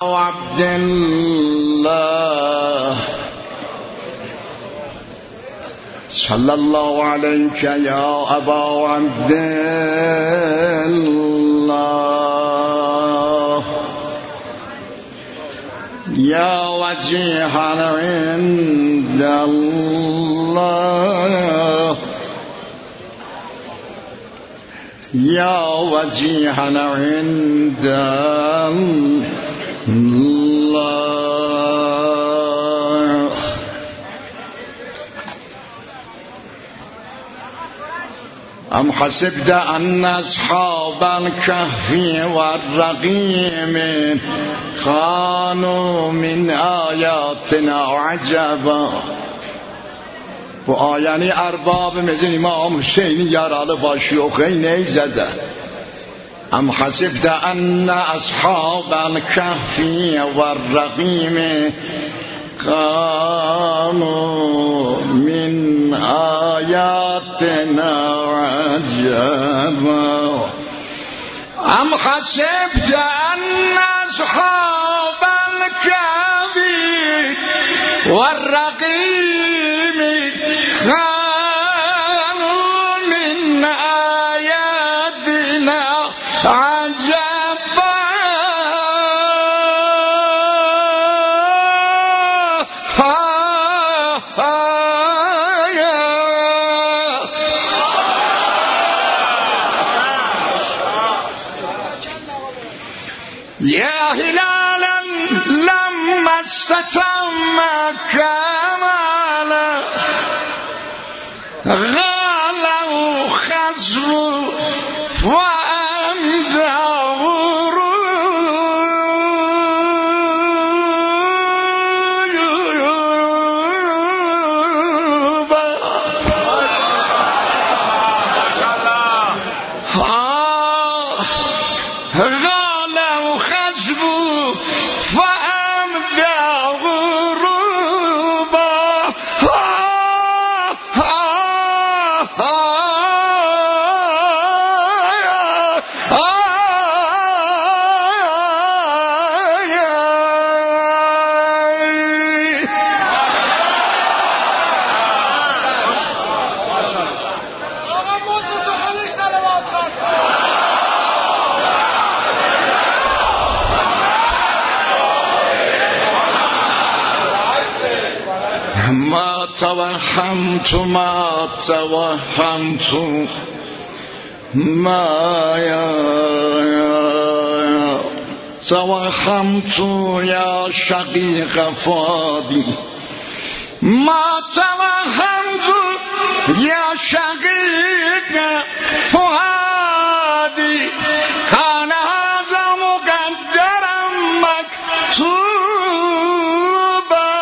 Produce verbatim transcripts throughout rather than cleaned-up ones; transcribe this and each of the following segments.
عبد الله صلى الله عليك يا أبا عبد الله يا وجيها عند الله يا وجيها عند الله أم حسبت أن أصحاب الكهف والرقيم كانوا من آياتنا عجبا. Bu ayəni ərbabımızın İmam Hüseyni yaralı başı yox eynəy zədə. Am hasibdə ənnə əshabəl kəhfi və rəqimi kanu min ayatina əcəbə. Am hasibdə ənnə əshabəl kəhfi və rəqimi كانوا من آياتنا عجبا. يا هلالا لما استتم كمالا غالوا خزوا وأمدوا غالوا خزوا ما توهمت ما توهمت ما يا توهمت يا شقيق فادي ما توهمت يا شقيق فادي كان هذا مقدرا مكتوبا.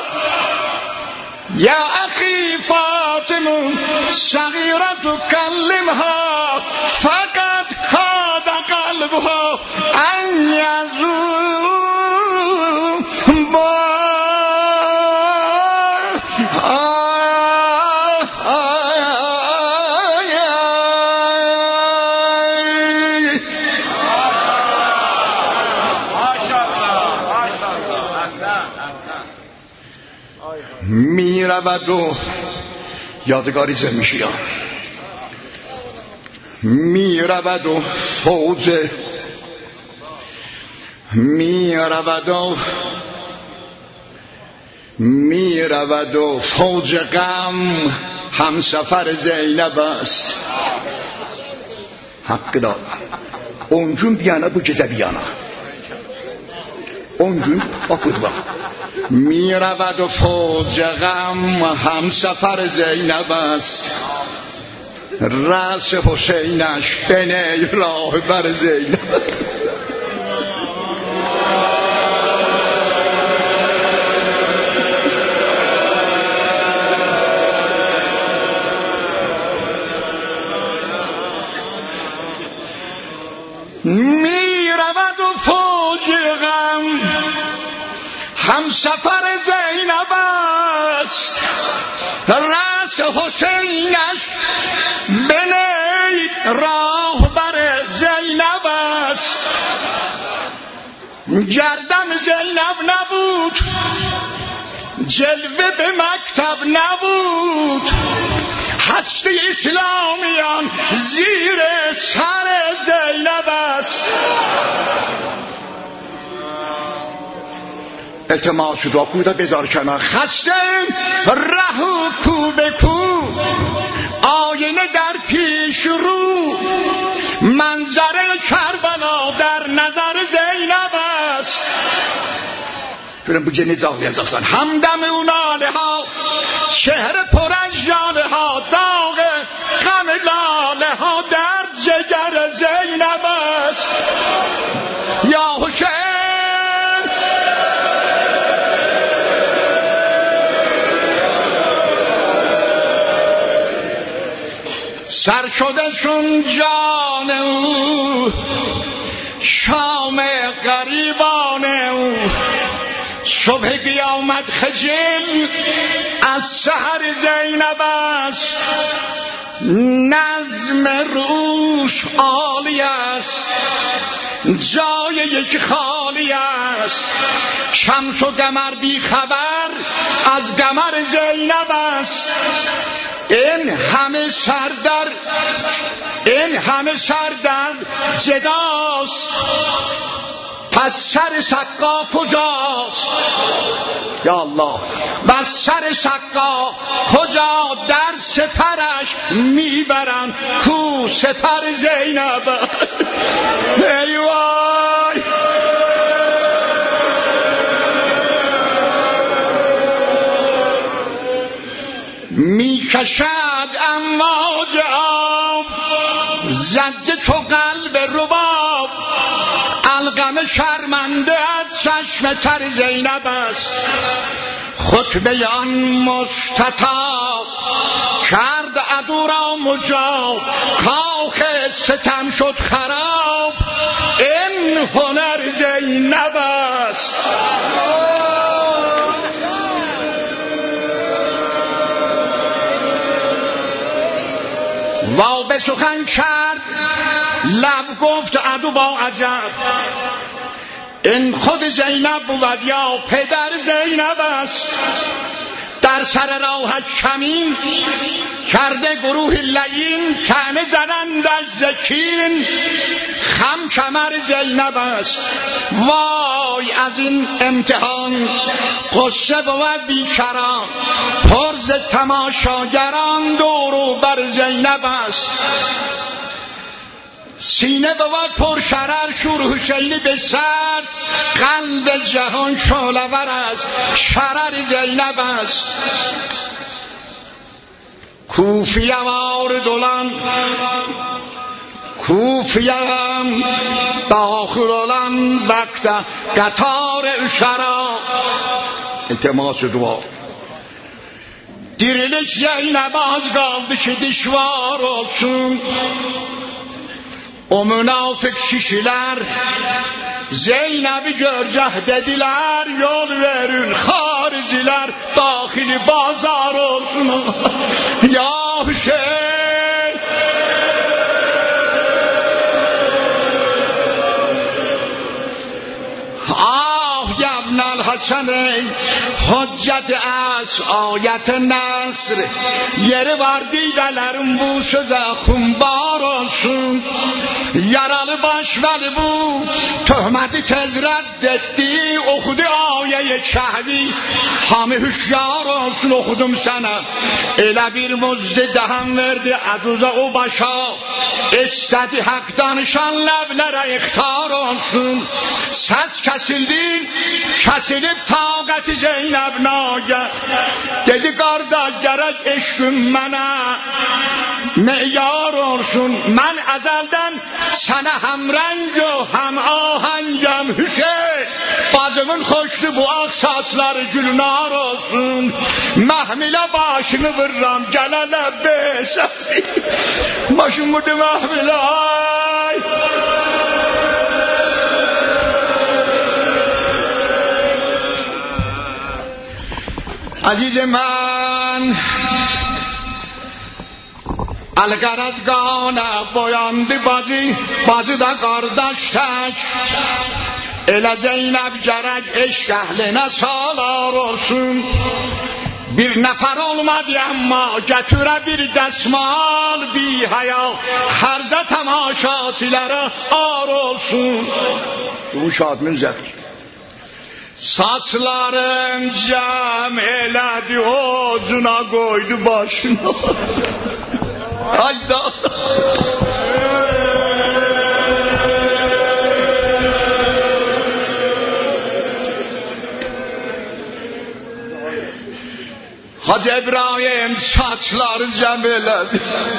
يا أخي فاطمة صغيرة كلمها فقد كاد قلبها أن يذوب. می رود و یادگاری زمیشی ها می رود و فوج می رود و می رود و فوج غم همسفر زینب است. حق دار اونجون بیانا bu gecə بیانا اونجون آکود با می رود و فوج غم هم سفر زینب است. رأس حسینش بنه راه بر زینب. می رود و فوج غم هم سفر زینب است. رأس حسینش بنه راه بر زینب است. گردن زینب نبود، جلوه به مکتب نبود، هستی اسلامیان زیر سر زینب است. التماس دعا کودا بذار کنار، خسته رهو کو به کو، آینه در پیش رو، منظره کربلا در نظر زینب است. برم بوجه نزاقی از آسان همدم اون آله ها، شهر پرنجاله ها، داغ غم لاله ها در جگر زینب است. یا حسین سر شده چون جان او، شام غریبان او، صبح قیامت خجل از سحر زینب است. نظم روش عالی است، جای یک خالی است. شمس و قمر بی خبر از قمر زینب است. این همه سردر این همه سردر جداست، پس سر سقا کجاست؟ یا الله، بس سر سقا کجا در سپرش میبرن، کو سپر زینب. ای وای میکشد امواج آب، زجه چو قلب رباب، القم شرمنده از چشم تر زینب است. خطبه آن مستطاب کرد عدو را مجاب، کاخ ستم شد خراب، این هنر زینب است. وا به سخن کرد لب گفت عدو با عجب، این خود زینب بود یا پدر زینب است. در سر راهش کمین کرده گروه لعین، طعنه زنند از زکین، خم کمر زینب است. وای از این امتحان قصه بود بیکران، پرز تماشاگران دورو بر زینب است. سینه بود پر شرر، شور حسینی به سر، قلب جهان شعله‌ور از شرر زینب است. کوفیم آردلان کوفیم داخلان وقت قطار شرا. التماس دعا diriliş Zeynep az kaldı ki dişvar olsun. O münafık kişiler Zeynep'i görceh dediler, yol verin hariciler, dahili bazar olsun. Ya Hüseyin ah yabnel Hasan حجت از آیت نصر yeri var دیدelerim bu söze kumbar olsun. Yaralı baş veli bu töhmeti tez reddetti, okudu ayet-i kehfi hamı hüşyar olsun. Okudum sana elə bir mucdi dehem verdi aduza o başa, istedi hak danışan levlere ikhtar olsun. Ses kesildi kesilip taqati Zeynep nage, dedi kardeş gerek eşküm mənə meyar olsun. Ben ezelden sana hem renk o hem ahengem Hüseyin, bacımın hoşlu bu ak saçları gülnar olsun. Mahmile başını vırram gelele be sesi başım vurdu mahmile. Ay عزیز من الگرزگانه بایندی بازی بازی دا کاردشتک Elə Zeynəb gərək eşq əhlinə salar olsun. Bir nəfər olmadı amma gətirə bir dəsmal bi həya, xərzə tamaşaçilərə ar olsun. Bu şadmın zəqi. Saçların cəm elədi, ocuna qoydu başına. Hayda. Hacı İbrahim saçları cəm elədi,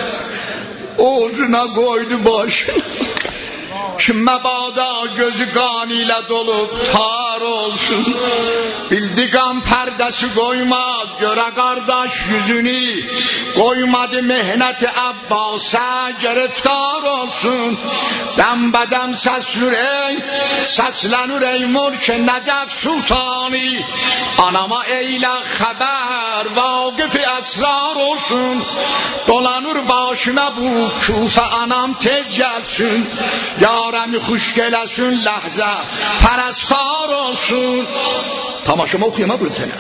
ocuna qoydu başına. Kim məbada gözü qan ilə dolub tar olsun. Bildi qan pərdəsi qoymaz görə qardaş yüzünü, qoymadı mehnəti Abbasa giriftar olsun. Dəmbədəm səslür ey, səslənür ey mülk Nəcəf sultani. Anama eylə xəbər vaqif əsrar olsun. Dolanır başına bu küfə anam tez gəlsin. Yarəmi xoş gələsin ləhzə pərəstar olsun. Tamaşama okuyama burada sənə.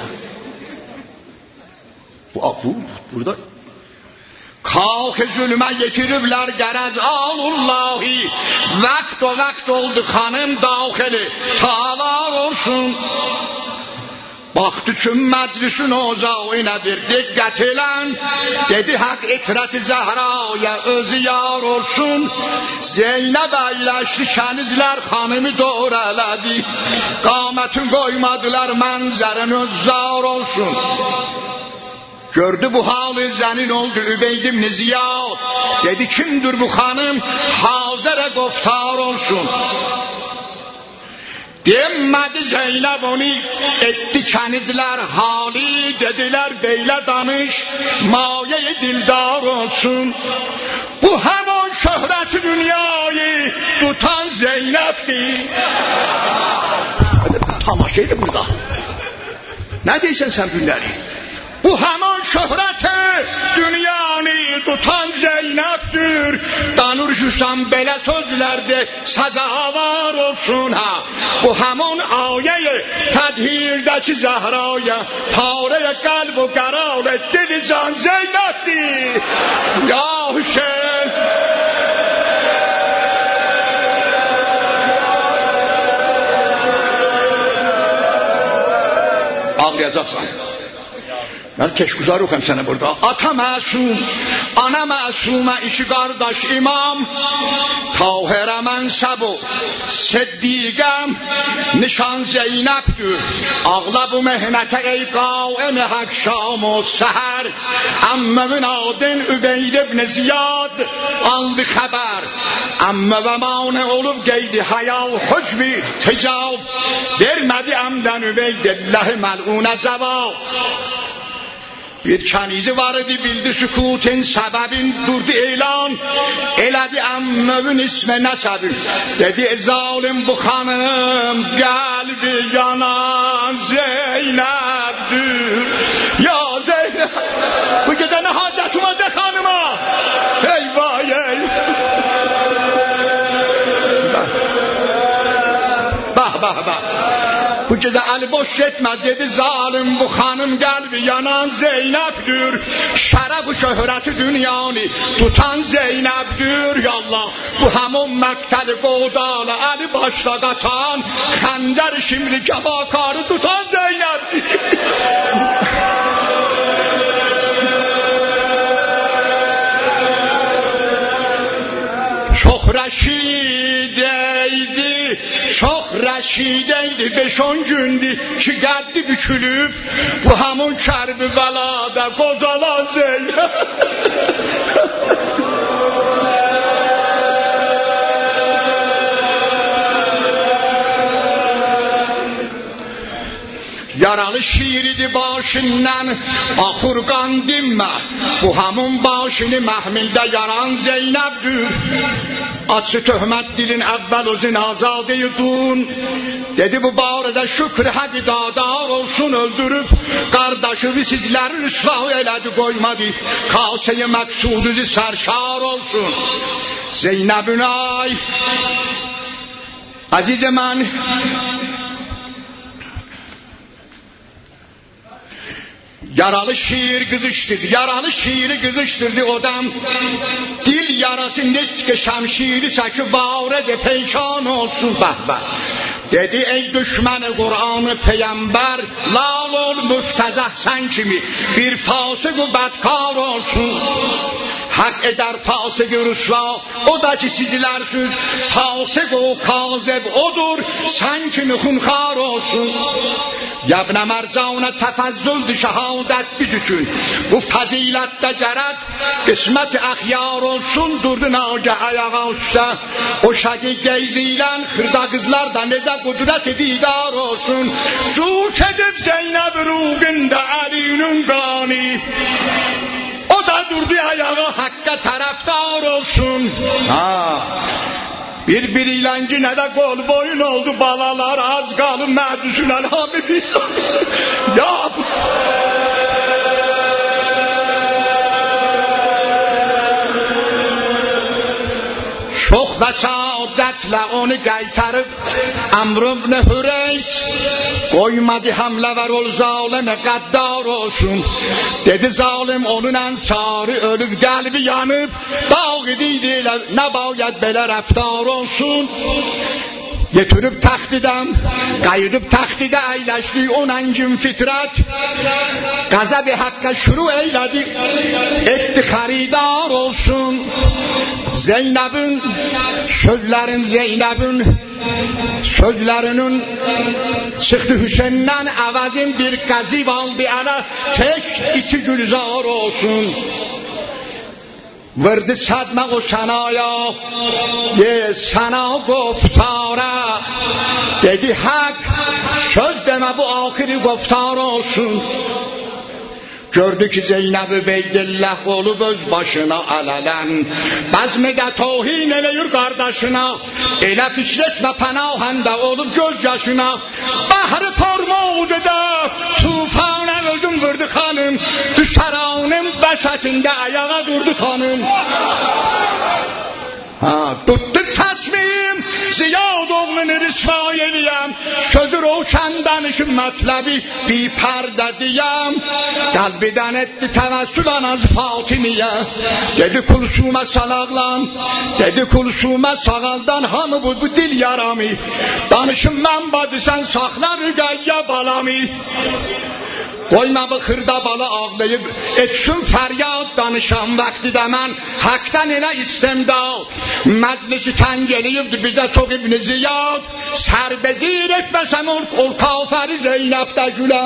Bu bu burada. Kalk zulmə yetiriblər qərəz alullahi. Vəqt o vəqt oldu xanım daxili talar olsun. Baktı tüm məclisin ocağına bir diqqət elən. Dedi haqq itrəti Zəhraya özü yar olsun. Zeynəb əyləşdi kənizlər xanımı doğru elədi. Qamətin qoymadılar mənzərin özzar olsun. Gördü bu halı zənin oldu Übeyd ibn Ziyad. Dedi kimdir bu xanım hazırə qoftar olsun. Demədi Zeynəb onu etdi kənizlər hali. Dedilər beylə danış maye dildar olsun. Bu həman şöhrəti dünyayı tutan Zeynəbdir. Tamaşaydı burada. Nə deyirsən sən günləri? Bu həman şöhrəti dünyanı tutan Zeynəbdir. Danışırsan belə sözlərdə səzavar olsun ha. Bu həman ayə tədhirdəki Zəhraya parəyə qəlb و qərar etdi can Zeynəbdir. Ya Hüseyin ağlayacaqsan. Ben keşkuzar okuyayım sana burada. Ata məsum, ana məsumə, iki qardaş imam. Tahirə mənsəb o, Siddiqəm, nişan Zeynəbdir. Ağla bu mehnətə ey qaim haq şam o səhər. Əmməmin adın Übeyd ibn Ziyad aldı xəbər. Əmmə və manə olub qeydi həya hücbi ticab. Vermədi əmdən Übeydilləhi məl'unə cavab. Bir kanizi var idi bildi sükutin səbəbin durdu elan. Elədi əmmövün ismi nəsəbin. Dedi zalim bu xanım qəlbi yanan Zeynəbdir. Ya Zeynəb bu gecə nə hacətim var de xanıma. Eyvah eyvah. Bah bah bah. Bu gecə əli boş getməz dedi zalim bu xanım qəlbi yanan Zeynəbdir. Şərəf u şöhrəti dünyanı tutan Zeynəbdir. Ya Allah bu həmun məqtəli qodalı əli başla qatan xəncər şimri kəfakarı tutan Zeynəbdir. Çox rəşidəydi, çox rəşidəydi, beş on gündü ki qəddi bükülüb, bu həmun Kərbəlada qocalan Zeynəb. Yaralı şiiridi başından axır qan dinmə. Bu həmun başını məhmildə yaran Zeynəbdir. Açı töhmət dilin əvvəl özün azadıyıdun. Dedi bu barədə şükür həqi dadar olsun. Öldürüb qardaşını sizlərin ıslah elədi qoymadı. Kasəyi məqsudüzü sərşar olsun. Zeynəbün ay عزیز من، yaralı şiir kızıştırdı, yaralı şiiri kızıştırdı odam. Dil yarası netke şamşiri çakı bağıra de peyşan olsun bahba. Dedi ey düşmanı Kur'an-ı Peygamber, lal ol müftezah sen kimi, bir fasık-ı bedkar olsun. Hak eder fasık-ı rüsva, o da ki sizlersiniz, fasık-ı kazeb odur, sen kimi hunkar olsun. Yabne merzana tefazzüldü şehadet büdüsün, bu fazilette gerek, kısmet ahyar olsun, durdu nage ayağa usta. O şagi geyzilen hırda kızlar da nede kudret didar olsun. Zûk edip Zeynep ruğunda Ali'nin gani, o da durdu ayağa hakka taraftar olsun. Ha. Birbiriyle yine de kol boyun oldu balalar, az kalın meclisler abi biz ya çok vesadetle onu gaytarıp Amr ibn Hüreys koymadı hamle ver ol zalime gaddar olsun. Dedi zalim onun ensarı ölüp kalbi yanıp dağ idiydiler, ne bayet böyle raftar olsun. Getirip tahtidem, kayırıp tahtide eyleşti onancın fitret. Gazab-ı hakka şuru eyledi, etti haridar olsun. Zeynep'in, sözlerin Zeynep'in, sözlerinin çıktı Hüseyin'den avazin bir gazib aldı ana, tek içi gülzar olsun. Vurdu sadma o sanaya, ye sana goftara. Dedi hak, söz deme bu ahiri goftar olsun. Gördü ki Zeynep-i Beydillah olup öz başına alelen, bazmede tohin eleyir kardeşine, ele fikretme panahında olup göz yaşına. Bahrı parmağıdı da tufana öldüm vurdu hanım, düşeranın besatinde ayağa durdu hanım. Ha, tuttu tasmim, ziyad oğlunu rüsva eliyem, sözü roşan danışım metlebi bir perde diyem. Kalbiden etti tevessülen az Fatimiye, dedi kulsuma salağlan, dedi kulsuma sağaldan hamı bu, bu dil yaramı. Danışım ben badı sen sakla rügayya balami. Koyma bu hırda balı ağlayıp etsin feryat danışan vakti de ben haktan ile istemda meclisi tengeliyip bize çok İbn Ziyad serbezir etmesem ol, ol kaferi Zeynep'te gülem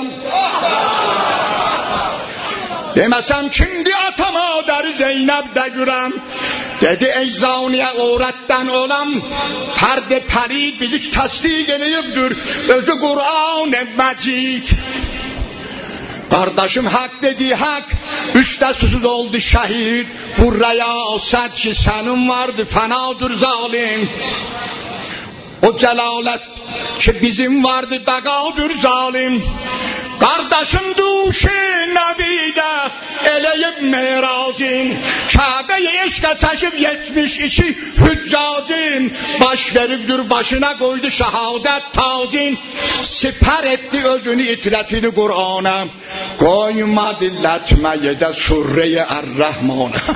demesem şimdi atama der Zeynep'te gülem. Dedi eczaniye uğretten olan ferd-i perid bizi tasdik ediyiptir özü Kur'an-ı Mecid. Kardeşim hak dedi hak, üstte susuz oldu şehit. Bu reyaset ki senin vardı fenadır zalim. O celalet ki bizim vardı begadır zalim. Kardeşim duşu nebide eleyip merazin, Kabe'yi eşke çeşip yetmiş iki hüccacin, baş veripdir başına koydu şehadet tacin, siper etti özünü itletini Kur'an'a, koyma dilletmeye de surre-i Er-Rahman'a.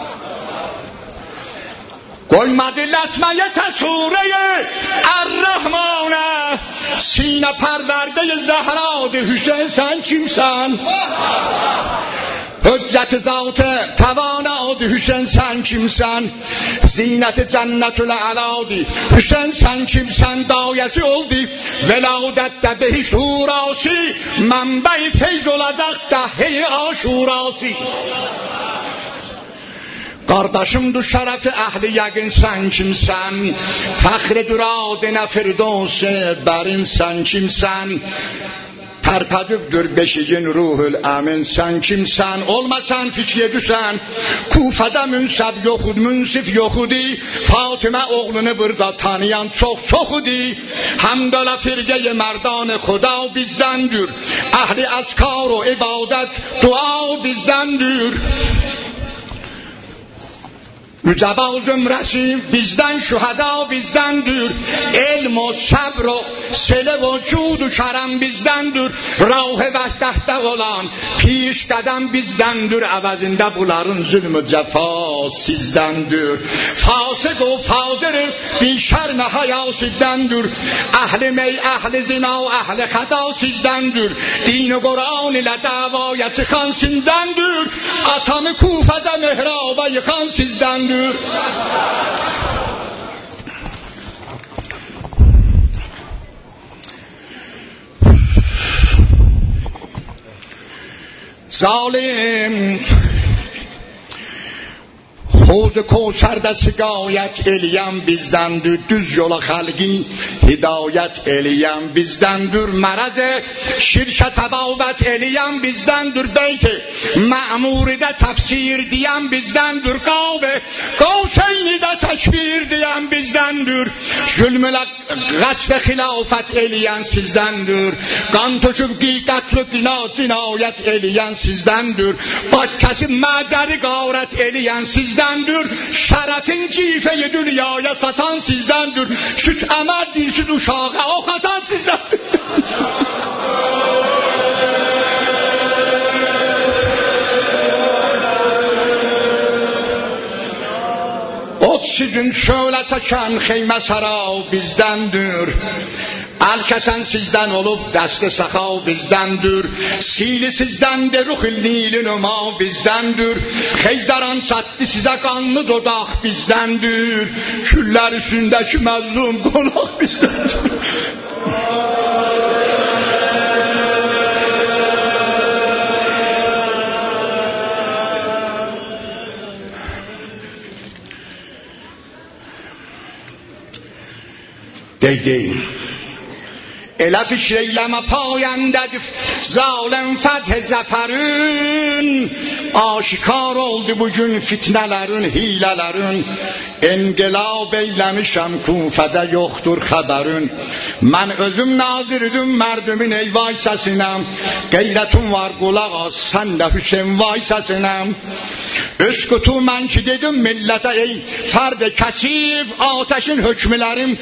Koyma dilletmeye de surre-i Er-Rahman'a, sine perverde Zehra'dı Hüseyin sen kimsen? Hüccet-i zat-ı tevanadı Hüseyin sen kimsen? Zinet-i cennetül a'ladı Hüseyin sen kimsen? Dayesi oldu veladette behiş hurası, menbe-i feyz olacak dehhe-i aşurası. Kardeşimdir şerefi ehli yəqin sen kimsen? Fəxridir adına firdevs-i berin sen kimsen? Terpedübdür beşiğin ruhul emin sen kimsen? Olmasan fikriye düşen Kufada münseb yoxud, münsif yoxudi. Fatıma oğlunu burada tanıyan çok çoxudi. Hamdala firqe-i merdan Xuda bizdendir. Ehli azkar o ibadet, dua bizdendir. Mücəba zümrəsi bizdən, şühəda bizdəndir. Elm o səbr o selə o cud-u kərəm bizdəndir. Rah-ı vəhdətdə olan piş qədəm bizdəndir. Əvəzində bunların zülm-ü cəfa sizdəndir. Fasıq o fadır bin şərm həya sizdəndir. Əhl-i mey, əhl-i zina, əhl-i xəda sizdəndir. Din-i Qur'an ilə davaya çıxan sizdəndir. Atamı Kufədə mehraba yıxan sizdəndir. Zalim Hovz Kevser'də siqayət eləyən bizdəndir. Düz yola xalqi hidayət eləyən bizdəndir. Mərəz şirkə təbavət eləyən bizdəndir. Beyt-i mə'muridə təfsir deyən bizdəndir. Qab-ı Qavseynidə təkbir deyən bizdəndir. Zülmülə qəsb xilafət eləyən sizdəndir. Qan töküb qətl cinayət eləyən sizdəndir. Bak kəsib məcəri qarət eləyən sizdəndir. Şərəfin cifəyi dünyaya satan sizdəndir. Süt əməl dilsiz uşağa oxatan sizdəndir. Ot sizin şöyle çəkən xeymə sarav bizdəndir. Əl kəsən sizdən olub dəstə səxav bizdəndir. Sili sizdəndir, ruxil nilin ömav bizdəndir. Xeyzaran çatdı sizə qanlı dodaq bizdəndir. Küllər üstündəki məzlum qonaq bizdəndir. Deydeyim Elə fikr eyləmə payəndədir zaləm fəth zəfərün. Aşikar oldu bugün fitnələrin, hilələrin. İnqilab eyləmişəm Kufədə yoxdur xəbərin. Mən özüm nazirdim mərdumin ey vay səsinəm. Qeyrətum var qulaq az sən də Hüseyin vay səsinəm. Üskutu mən ki dedim millətə ey fərd kəsif. Ateşin hökmlərim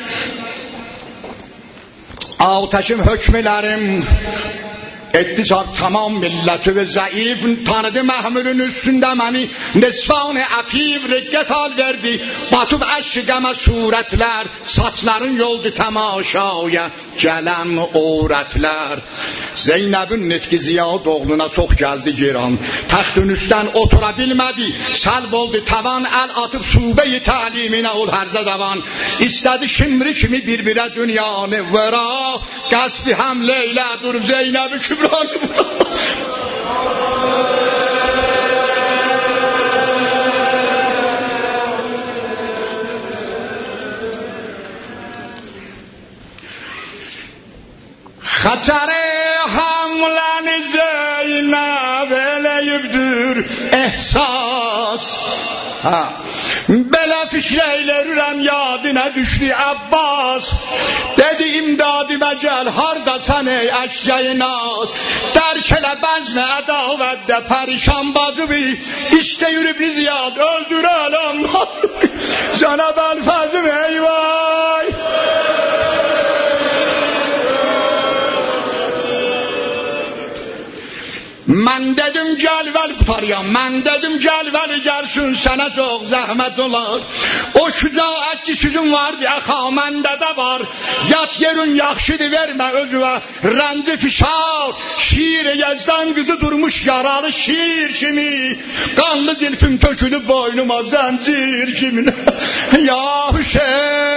Ateşim hökmlərim etticar tamam milleti ve zayıf tanıdı Məhmudun üstünde məni nesvan-ı afif riqqət hal verdi. Batıb əşqəmə surətlər saçların yoldu tamaşaya gələn övrətlər. Zeynəbin netki ziyad oğluna çox gəldi giran. Təxtün üstdən otura bilmədi. Səlb oldu tavan əl atıb subeyi təliminə ol hərzə davan. İstədi şimri kimi bir-birə dünyanı vera. Qəsdi həm Leyla dur Zeynəbi kübranı vura. Xətəri hamləni Zeynəb eləyibdir ehsas. Ha. Belə fikrəylərürəm yadına düşdü Abbas. Dedi imdadimə gəl hardasan ey əşcəyi naz. Dərk elə bəzmə ədavətdə pərişan bazıvi. İstəyirib ziyad öldürələm Cənab Əlfəzim ey vay. Mən dedim gəl vəli qutarıyam. Mən dedim gəl vəli gəlsin sənə çox zəhmət olar. O şücaət ki sizin vardı əxa məndə də var. Yat yerin yaxşıdır vermə özüvə rənci fişar. Şir Yezdan qızı durmuş yaralı şir kimi. Qanlı zilfim tökülüb boynuma zəncir kimi. Ya Hüseyin